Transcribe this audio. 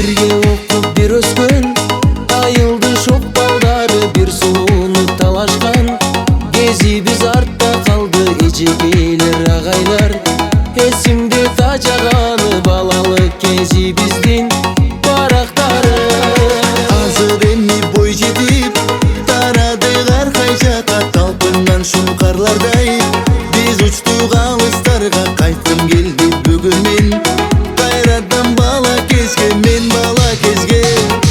Birge okуп бир өскөн, айылды шоқ балдары бир сууну талашкан. Кезибиз артта калды, эжекейлер, агайлар. Эсимде тажаганы балалык кезибиздин барактары. Азыр эми бой жетип тарадык ар кай жакка, талпынган шуңкарлардай биз учтук алыстарга. Кайткым келди бүгүн мен кайрадан бала кезге, мен бала кезге.